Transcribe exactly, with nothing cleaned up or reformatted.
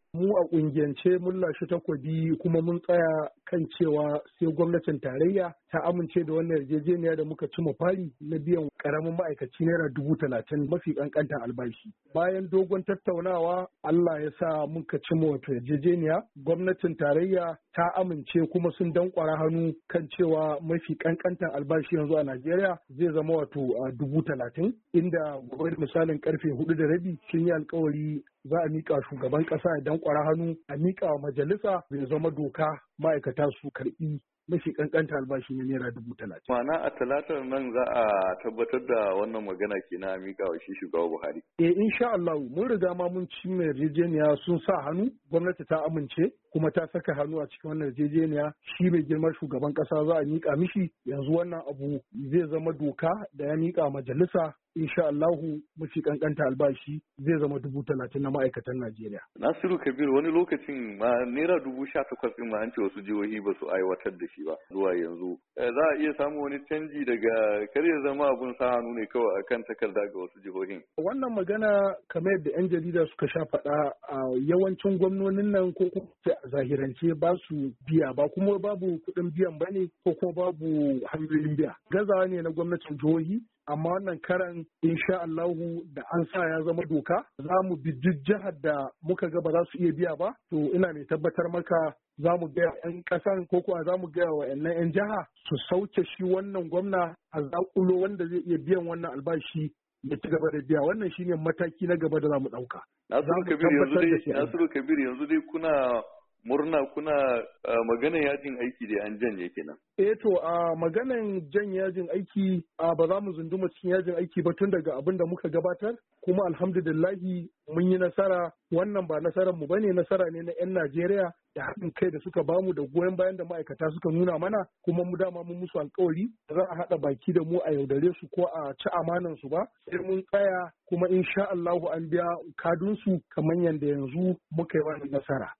Mu a ƙungiyance mun lashe takobi kuma mun tsaya kan cewa sai gwamnatin tarayya ta amince da wannan yarjejeniya da muka ci fari na biyan ƙaramin ma'aikaci naira dubu talatin mafi ƙanƙantar albashi. Bayan dogon tattaunawa Allah ya sa muka ci wato yarjejeniya gwamnatin tarayya ta amince kuma sun danƙwara hannu kan cewa mafi ƙanƙantar albashi yanzu a Najeriya zai zama wato a dubu talatin inda gobe misalin karfe hudu da rabi sun yi alkawari za a miƙa shugaban ƙasa ya danƙwara hannu a miƙa wa majalisa zai zama doka ma'aikata su karɓi mafi kankanta albashi na naira dubu talatin. Ma'ana a talatar nan za a tabbatar da wannan magana ke na miƙa wa shi shugaba Buhari. Eh insha Allah mun riga ma mun ci mai yarjejeniya sun sa hannu gwamnati ta amince kuma ta saka hannu a cikin wannan yarjejeniya shi mai girman shugaban ƙasa za a miƙa mishi yanzu wannan abu zai zama doka da ya miƙa majalisa insha Allahu mafi kankanta albashi zai zama dubu talatin na ma'aikatan Najeriya. Nasiru Kabir wani lokacin ma naira dubu sha takwas ɗin ma an ce wasu jihohi ba su aiwatar da shi ba zuwa yanzu. Za a iya samun wani canji daga kar ya zama abun sa hannu ne kawai akan takarda ga wasu jihohin. Wannan magana kamar yadda 'yan jarida suka sha faɗa a yawancin gwamnonin nan ko kuma a zahirance ba su biya ba kuma babu kuɗin biyan ba ne ko kuma babu hanyoyin biya. Gazawa ne na gwamnatin jihohi amma wannan karan insha Allahu da an sa ya zama doka za mu bi duk jihar da muka ga ba za su iya biya ba to ina mai tabbatar maka za mu gaya 'yan ƙasan ko kuwa za mu gaya wa 'yan jiha su sauke shi wannan gwamna a zaƙulo wanda zai iya biyan wannan albashi ya ci gaba da biya wannan shine mataki na gaba da za mu ɗauka. Nasiru Kabir yanzu dai Nasiru Kabir yanzu dai kuna murna kuna uh, maganan yajin aiki da an janye kenan. Eh to a uh, maganan jan yajin aiki uh, ba za mu zunduma cikin yajin aiki ba tun daga abin da muka gabatar kuma alhamdulillahi mun yi nasara wannan ba nasarar mu bane nasara ne na 'yan Najeriya da haɗin kai da suka bamu da goyon bayan da ma'aikata suka nuna mana kuma mu dama mun musu alkawari za a haɗa baki da mu a yaudare su ko a ci amanan su ba sai mun tsaya kuma insha Allahu an biya kadunsu kamar yadda yanzu muka yi wannan nasara.